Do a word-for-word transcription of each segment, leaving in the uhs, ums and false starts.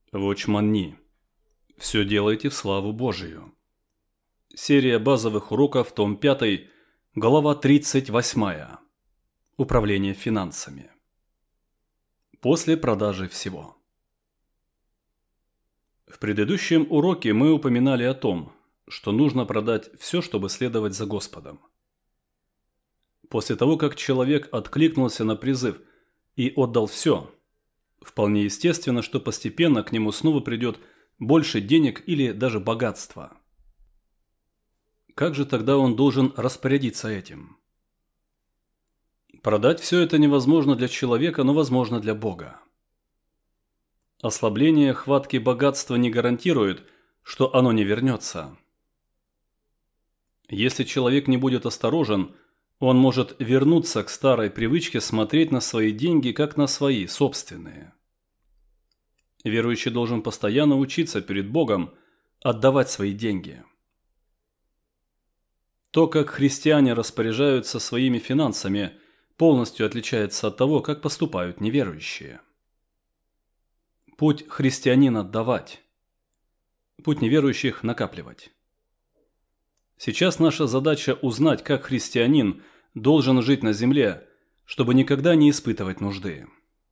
Watchman Nee. Все делайте в славу Божию. Серия базовых уроков, том пятый, глава тридцать восемь. Управление финансами. После продажи всего. В предыдущем уроке мы упоминали о том, что нужно продать все, чтобы следовать за Господом. После того, как человек откликнулся на призыв и отдал все, вполне естественно, что постепенно к нему снова придет больше денег или даже богатства. Как же тогда он должен распорядиться этим? Продать все это невозможно для человека, но возможно для Бога. Ослабление хватки богатства не гарантирует, что оно не вернется. Если человек не будет осторожен, он может вернуться к старой привычке смотреть на свои деньги как на свои, собственные. Верующий должен постоянно учиться перед Богом отдавать свои деньги. То, как христиане распоряжаются своими финансами, полностью отличается от того, как поступают неверующие. Путь христианина – отдавать. Путь неверующих – накапливать. Сейчас наша задача узнать, как христианин должен жить на земле, чтобы никогда не испытывать нужды.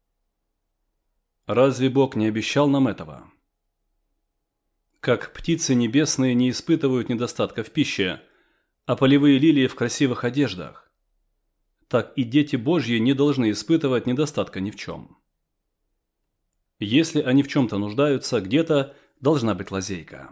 Разве Бог не обещал нам этого? Как птицы небесные не испытывают недостатка в пище, а полевые лилии в красивых одеждах, так и дети Божьи не должны испытывать недостатка ни в чем. Если они в чем-то нуждаются, где-то должна быть лазейка.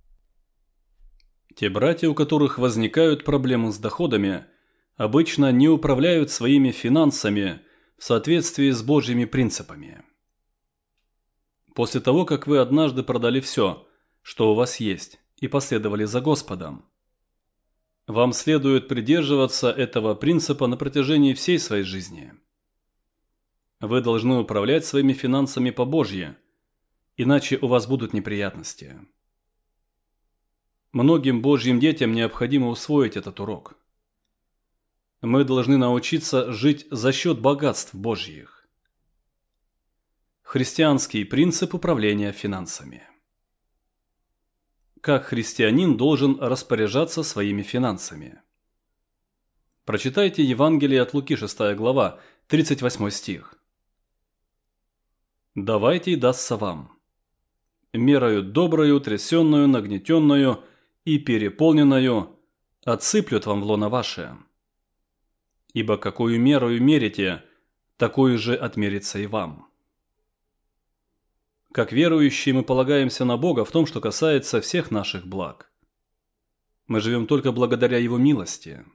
Те братья, у которых возникают проблемы с доходами, обычно не управляют своими финансами в соответствии с Божьими принципами. После того, как вы однажды продали все, что у вас есть, и последовали за Господом, вам следует придерживаться этого принципа на протяжении всей своей жизни. Вы должны управлять своими финансами по-божьи, иначе у вас будут неприятности. Многим Божьим детям необходимо усвоить этот урок. Мы должны научиться жить за счет богатств Божьих. Христианский принцип управления финансами. Как христианин должен распоряжаться своими финансами? Прочитайте Евангелие от Луки, шестая глава, тридцать восьмой стих. «Давайте и дастся вам. Мерою доброю, трясенную, нагнетенную и переполненную отсыплют вам в лоно ваше. Ибо какую мерою мерите, такую же отмерится и вам». Как верующие мы полагаемся на Бога в том, что касается всех наших благ. Мы живем только благодаря Его милости.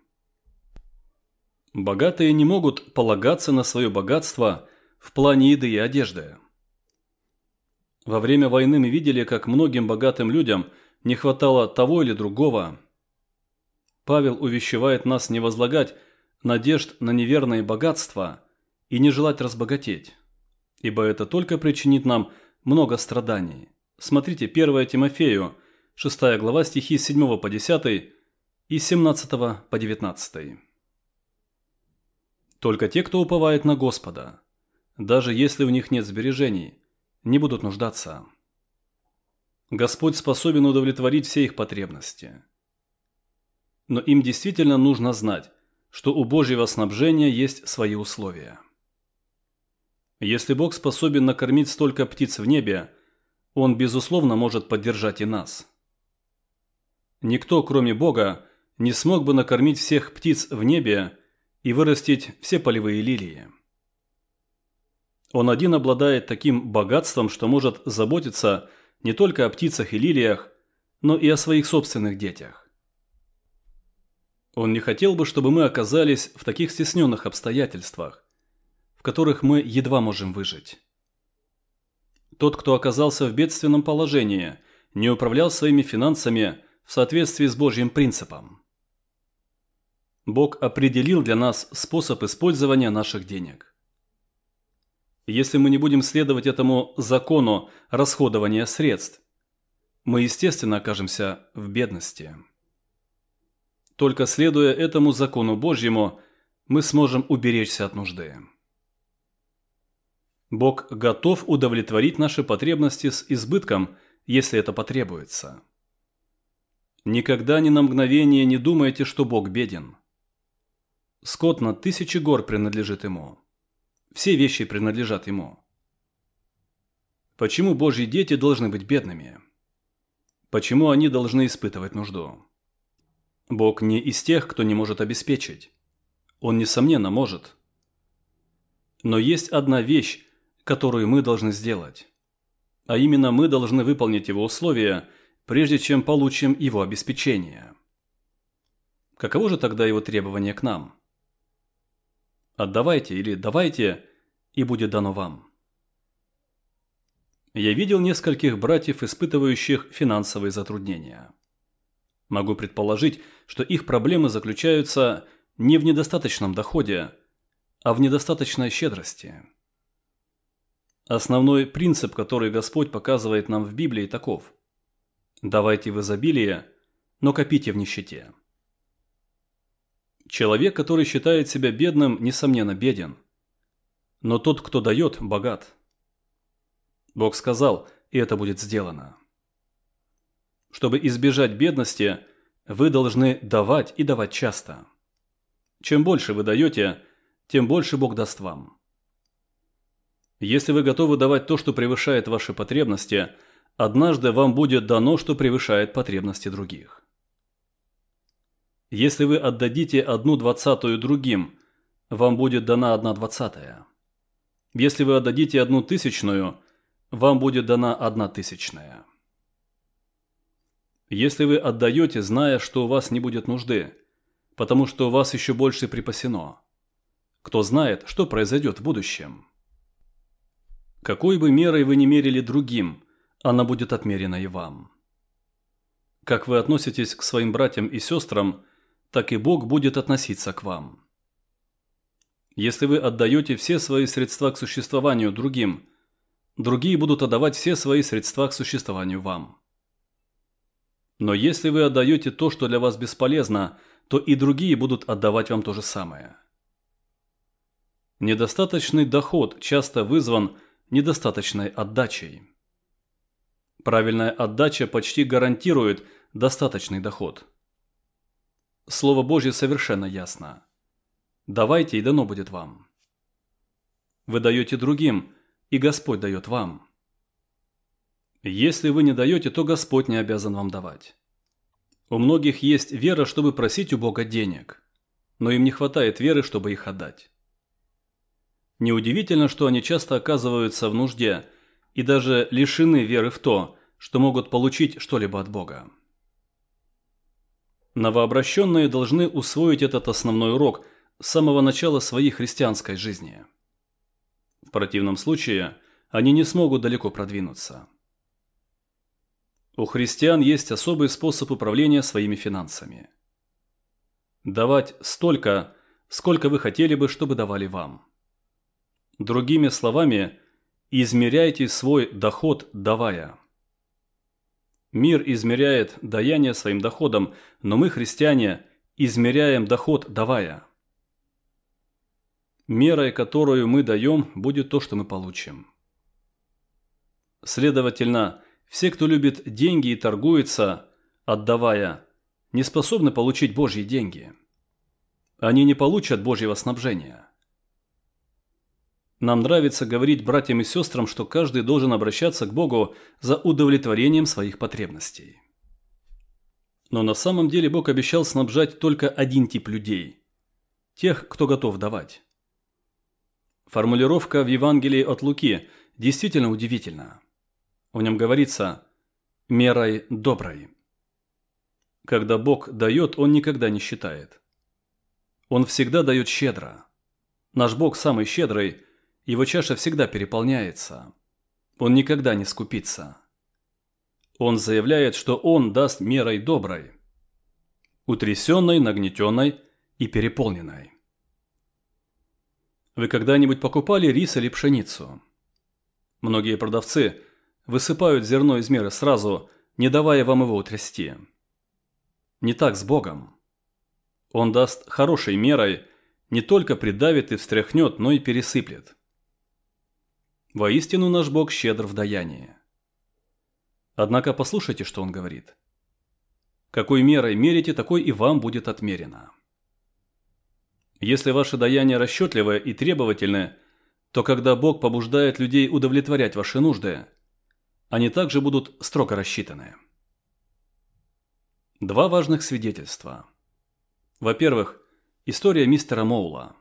Богатые не могут полагаться на свое богатство в плане еды и одежды. Во время войны мы видели, как многим богатым людям не хватало того или другого. Павел увещевает нас не возлагать надежд на неверные богатства и не желать разбогатеть, ибо это только причинит нам много страданий. Смотрите первое Тимофею, шестая глава, стихи с седьмого по десятый и с семнадцатого по девятнадцатый. Только те, кто уповает на Господа, даже если у них нет сбережений, не будут нуждаться. Господь способен удовлетворить все их потребности. Но им действительно нужно знать, что у Божьего снабжения есть свои условия. Если Бог способен накормить столько птиц в небе, Он, безусловно, может поддержать и нас. Никто, кроме Бога, не смог бы накормить всех птиц в небе и вырастить все полевые лилии. Он один обладает таким богатством, что может заботиться не только о птицах и лилиях, но и о своих собственных детях. Он не хотел бы, чтобы мы оказались в таких стесненных обстоятельствах, в которых мы едва можем выжить. Тот, кто оказался в бедственном положении, не управлял своими финансами в соответствии с Божьим принципом. Бог определил для нас способ использования наших денег. Если мы не будем следовать этому закону расходования средств, мы, естественно, окажемся в бедности. Только следуя этому закону Божьему, мы сможем уберечься от нужды. Бог готов удовлетворить наши потребности с избытком, если это потребуется. Никогда ни на мгновение не думайте, что Бог беден. Скот на тысячи гор принадлежит Ему. Все вещи принадлежат Ему. Почему Божьи дети должны быть бедными? Почему они должны испытывать нужду? Бог не из тех, кто не может обеспечить. Он, несомненно, может. Но есть одна вещь, которую мы должны сделать. А именно, мы должны выполнить Его условия, прежде чем получим Его обеспечение. Каково же тогда Его требование к нам? Отдавайте или давайте, и будет дано вам. Я видел нескольких братьев, испытывающих финансовые затруднения. Могу предположить, что их проблемы заключаются не в недостаточном доходе, а в недостаточной щедрости. Основной принцип, который Господь показывает нам в Библии, таков: давайте в изобилии, но копите в нищете. Человек, который считает себя бедным, несомненно беден, но тот, кто дает, богат. Бог сказал, и это будет сделано. Чтобы избежать бедности, вы должны давать и давать часто. Чем больше вы даете, тем больше Бог даст вам. Если вы готовы давать то, что превышает ваши потребности, однажды вам будет дано, что превышает потребности других. Если вы отдадите одну двадцатую другим, вам будет дана одна двадцатая. Если вы отдадите одну тысячную, вам будет дана одна тысячная. Если вы отдаете, зная, что у вас не будет нужды, потому что у вас еще больше припасено, кто знает, что произойдет в будущем? Какой бы мерой вы ни мерили другим, она будет отмерена и вам. Как вы относитесь к своим братьям и сестрам, так и Бог будет относиться к вам. Если вы отдаете все свои средства к существованию другим, другие будут отдавать все свои средства к существованию вам. Но если вы отдаете то, что для вас бесполезно, то и другие будут отдавать вам то же самое. Недостаточный доход часто вызван недостаточной отдачей. Правильная отдача почти гарантирует достаточный доход. Слово Божье совершенно ясно. Давайте, и дано будет вам. Вы даете другим, и Господь дает вам. Если вы не даете, то Господь не обязан вам давать. У многих есть вера, чтобы просить у Бога денег, но им не хватает веры, чтобы их отдать. Неудивительно, что они часто оказываются в нужде и даже лишены веры в то, что могут получить что-либо от Бога. Новообращенные должны усвоить этот основной урок с самого начала своей христианской жизни. В противном случае они не смогут далеко продвинуться. У христиан есть особый способ управления своими финансами. Давать столько, сколько вы хотели бы, чтобы давали вам. Другими словами, измеряйте свой доход, давая. Мир измеряет даяние своим доходом, но мы, христиане, измеряем доход, давая. Мерой, которую мы даем, будет то, что мы получим. Следовательно, все, кто любит деньги и торгуется, отдавая, не способны получить Божьи деньги. Они не получат Божьего снабжения. Нам нравится говорить братьям и сестрам, что каждый должен обращаться к Богу за удовлетворением своих потребностей. Но на самом деле Бог обещал снабжать только один тип людей – тех, кто готов давать. Формулировка в Евангелии от Луки действительно удивительна. В нем говорится «мерой доброй». Когда Бог дает, Он никогда не считает. Он всегда дает щедро. Наш Бог самый щедрый, Его чаша всегда переполняется. Он никогда не скупится. Он заявляет, что Он даст мерой доброй, утрясенной, нагнетенной и переполненной. Вы когда-нибудь покупали рис или пшеницу? Многие продавцы высыпают зерно из меры сразу, не давая вам его утрясти. Не так с Богом. Он даст хорошей мерой, не только придавит и встряхнет, но и пересыплет. Воистину наш Бог щедр в даянии. Однако послушайте, что он говорит. Какой мерой мерите, такой и вам будет отмерено. Если ваши даяния расчетливы и требовательны, то когда Бог побуждает людей удовлетворять ваши нужды, они также будут строго рассчитаны. Два важных свидетельства. Во-первых, история мистера Моула.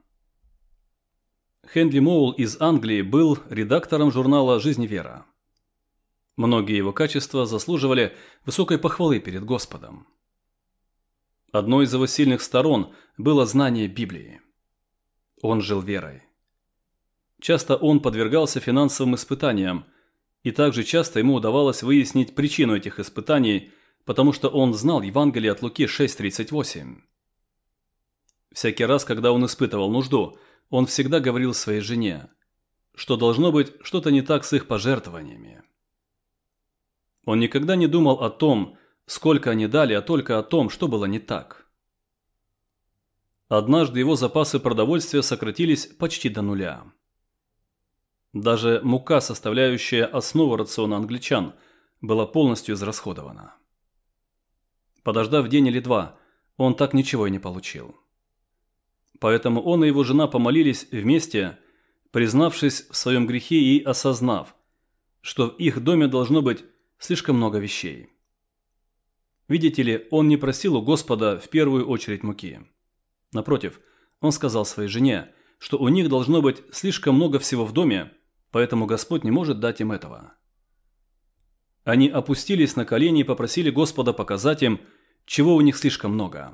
Хенри Моул из Англии был редактором журнала «Жизнь и вера». Многие его качества заслуживали высокой похвалы перед Господом. Одной из его сильных сторон было знание Библии. Он жил верой. Часто он подвергался финансовым испытаниям, и также часто ему удавалось выяснить причину этих испытаний, потому что он знал Евангелие от Луки шесть тридцать восемь. Всякий раз, когда он испытывал нужду, он всегда говорил своей жене, что должно быть что-то не так с их пожертвованиями. Он никогда не думал о том, сколько они дали, а только о том, что было не так. Однажды его запасы продовольствия сократились почти до нуля. Даже мука, составляющая основу рациона англичан, была полностью израсходована. Подождав день или два, он так ничего и не получил. Поэтому он и его жена помолились вместе, признавшись в своем грехе и осознав, что в их доме должно быть слишком много вещей. Видите ли, он не просил у Господа в первую очередь муки. Напротив, он сказал своей жене, что у них должно быть слишком много всего в доме, поэтому Господь не может дать им этого. Они опустились на колени и попросили Господа показать им, чего у них слишком много.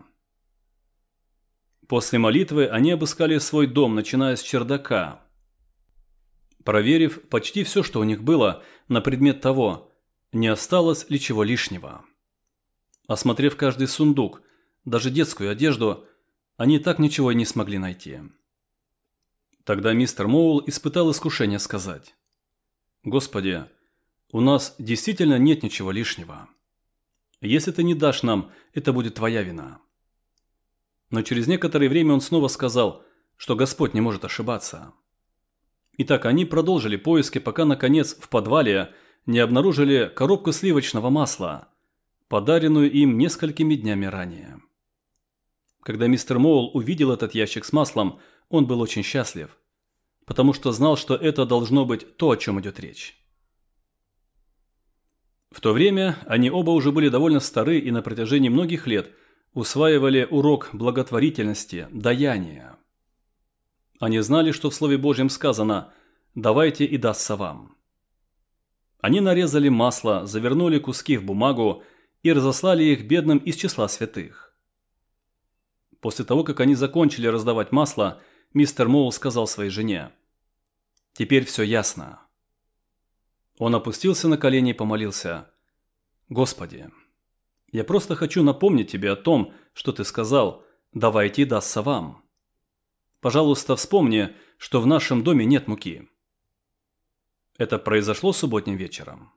После молитвы они обыскали свой дом, начиная с чердака, проверив почти все, что у них было, на предмет того, не осталось ли чего лишнего. Осмотрев каждый сундук, даже детскую одежду, они так ничего и не смогли найти. Тогда мистер Моул испытал искушение сказать: «Господи, у нас действительно нет ничего лишнего. Если ты не дашь нам, это будет твоя вина». Но через некоторое время он снова сказал, что Господь не может ошибаться. Итак, они продолжили поиски, пока, наконец, в подвале не обнаружили коробку сливочного масла, подаренную им несколькими днями ранее. Когда мистер Моул увидел этот ящик с маслом, он был очень счастлив, потому что знал, что это должно быть то, о чем идет речь. В то время они оба уже были довольно стары и на протяжении многих лет усваивали урок благотворительности, даяния. Они знали, что в Слове Божьем сказано «давайте и дастся вам». Они нарезали масло, завернули куски в бумагу и разослали их бедным из числа святых. После того, как они закончили раздавать масло, мистер Моул сказал своей жене: «Теперь все ясно». Он опустился на колени и помолился: «Господи, я просто хочу напомнить тебе о том, что ты сказал, давайте и дастся вам. Пожалуйста, вспомни, что в нашем доме нет муки». Это произошло субботним вечером.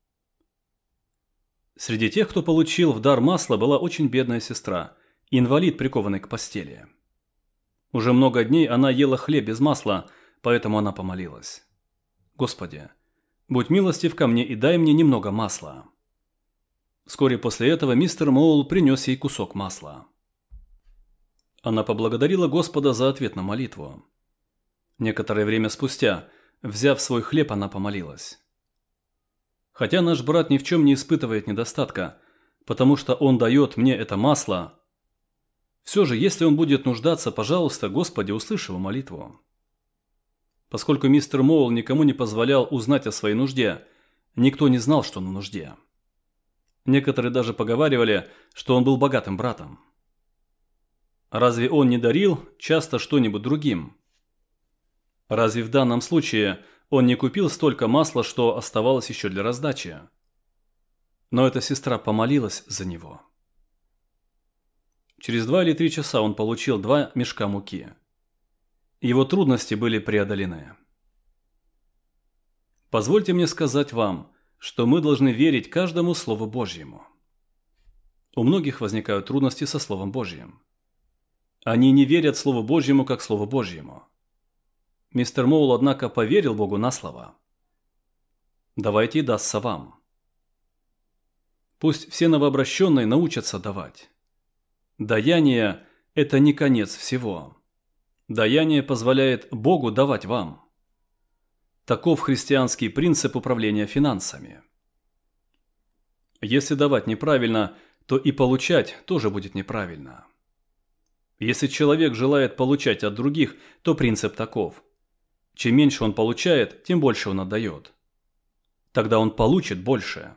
Среди тех, кто получил в дар масло, была очень бедная сестра, инвалид, прикованный к постели. Уже много дней она ела хлеб без масла, поэтому она помолилась: «Господи, будь милостив ко мне и дай мне немного масла». Вскоре после этого мистер Моул принес ей кусок масла. Она поблагодарила Господа за ответ на молитву. Некоторое время спустя, взяв свой хлеб, она помолилась: «Хотя наш брат ни в чем не испытывает недостатка, потому что он дает мне это масло, все же, если он будет нуждаться, пожалуйста, Господи, услыши его молитву». Поскольку мистер Моул никому не позволял узнать о своей нужде, никто не знал, что он в нужде. Некоторые даже поговаривали, что он был богатым братом. Разве он не дарил часто что-нибудь другим? Разве в данном случае он не купил столько масла, что оставалось еще для раздачи? Но эта сестра помолилась за него. Через два или три часа он получил два мешка муки. Его трудности были преодолены. Позвольте мне сказать вам, что мы должны верить каждому Слову Божьему. У многих возникают трудности со Словом Божьим. Они не верят Слову Божьему как Слову Божьему. Мистер Моул, однако, поверил Богу на слово. давайте и дастся вам. Пусть все новообращенные научатся давать. Даяние – это не конец всего. Даяние позволяет Богу давать вам. Таков христианский принцип управления финансами. Если давать неправильно, то и получать тоже будет неправильно. Если человек желает получать от других, то принцип таков. Чем меньше он получает, тем больше он отдает. Тогда он получит больше.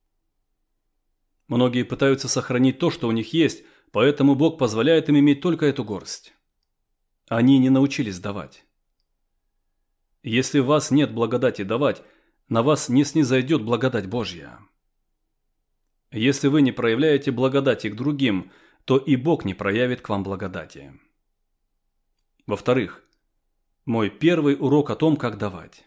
Многие пытаются сохранить то, что у них есть, поэтому Бог позволяет им иметь только эту горсть. Они не научились давать. Если в вас нет благодати давать, на вас не снизойдет благодать Божья. Если вы не проявляете благодати к другим, то и Бог не проявит к вам благодати. Во-вторых, мой первый урок о том, как давать.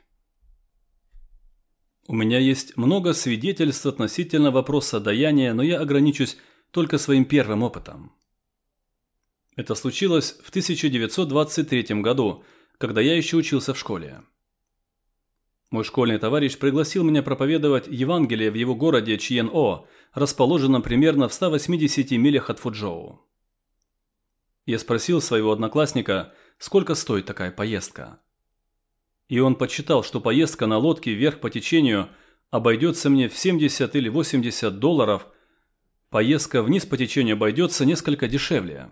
У меня есть много свидетельств относительно вопроса даяния, но я ограничусь только своим первым опытом. Это случилось в тысяча девятьсот двадцать третьем году, когда я еще учился в школе. Мой школьный товарищ пригласил меня проповедовать Евангелие в его городе Чьен-О, расположенном примерно в ста восьмидесяти милях от Фуджоу. Я спросил своего одноклассника, сколько стоит такая поездка. И он подсчитал, что поездка на лодке вверх по течению обойдется мне в семьдесят или восемьдесят долларов, поездка вниз по течению обойдется несколько дешевле.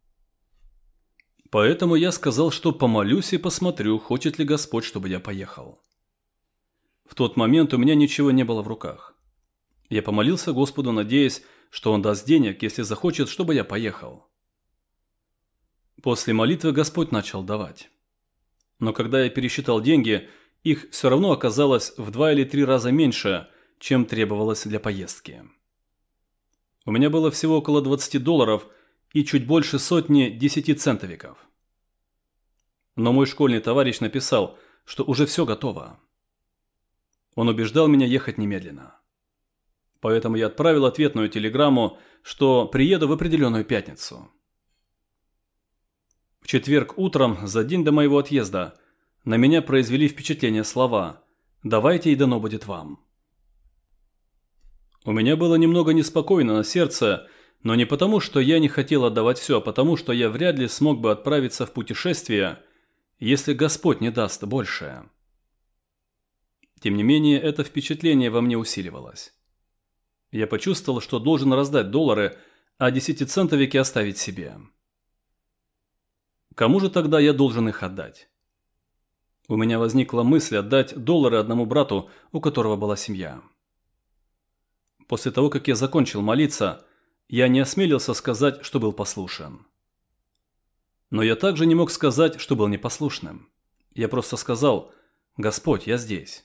Поэтому я сказал, что помолюсь и посмотрю, хочет ли Господь, чтобы я поехал. В тот момент у меня ничего не было в руках. Я помолился Господу, надеясь, что Он даст денег, если захочет, чтобы я поехал. После молитвы Господь начал давать. Но когда я пересчитал деньги, их все равно оказалось в два или три раза меньше, чем требовалось для поездки. У меня было всего около двадцати долларов и чуть больше сотни десятицентовиков. Но мой школьный товарищ написал, что уже все готово. Он убеждал меня ехать немедленно. Поэтому я отправил ответную телеграмму, что приеду в определенную пятницу. В четверг утром, за день до моего отъезда, на меня произвели впечатление слова «Давайте, и дано будет вам». У меня было немного неспокойно на сердце, но не потому, что я не хотел отдавать все, а потому, что я вряд ли смог бы отправиться в путешествие, если Господь не даст большее. Тем не менее, это впечатление во мне усиливалось. Я почувствовал, что должен раздать доллары, а десятицентовики оставить себе. Кому же тогда я должен их отдать? У меня возникла мысль отдать доллары одному брату, у которого была семья. После того, как я закончил молиться, я не осмелился сказать, что был послушен. Но я также не мог сказать, что был непослушным. Я просто сказал: «Господь, я здесь».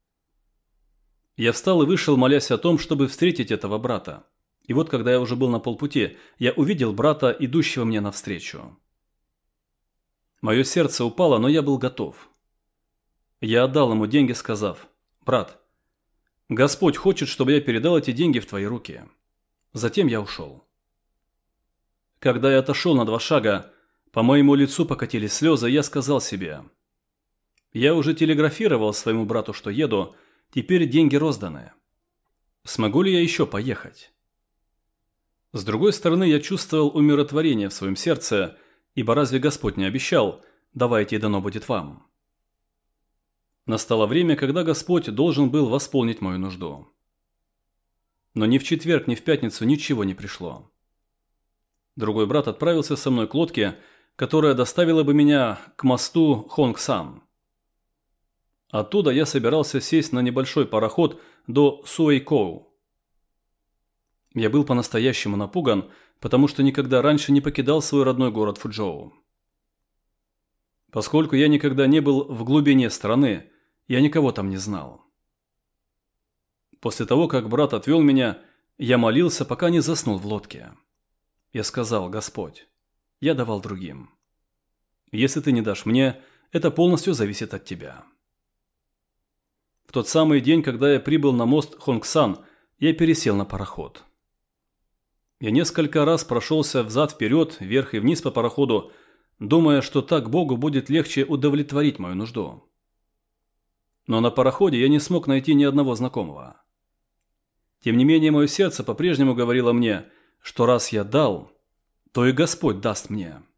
Я встал и вышел, молясь о том, чтобы встретить этого брата. И вот, когда я уже был на полпути, я увидел брата, идущего мне навстречу. Мое сердце упало, но я был готов. Я отдал ему деньги, сказав: «Брат, Господь хочет, чтобы я передал эти деньги в твои руки». Затем я ушел. Когда я отошел на два шага, по моему лицу покатились слезы, и я сказал себе: «Я уже телеграфировал своему брату, что еду, теперь деньги розданы. Смогу ли я еще поехать?» С другой стороны, я чувствовал умиротворение в своем сердце, ибо разве Господь не обещал: «Давайте, и дано будет вам»? Настало время, когда Господь должен был восполнить мою нужду. Но ни в четверг, ни в пятницу ничего не пришло. Другой брат отправился со мной к лодке, которая доставила бы меня к мосту Хонгсан. Оттуда я собирался сесть на небольшой пароход до Суэйкоу. Я был по-настоящему напуган, потому что никогда раньше не покидал свой родной город Фуджоу. Поскольку я никогда не был в глубине страны, я никого там не знал. После того, как брат отвел меня, я молился, пока не заснул в лодке. Я сказал: «Господь, я давал другим. Если ты не дашь мне, это полностью зависит от тебя». В тот самый день, когда я прибыл на мост Хонгсан, я пересел на пароход. Я несколько раз прошелся взад-вперед, вверх и вниз по пароходу, думая, что так Богу будет легче удовлетворить мою нужду. но на пароходе я не смог найти ни одного знакомого. Тем не менее, мое сердце по-прежнему говорило мне, что раз я дал, то и Господь даст мне.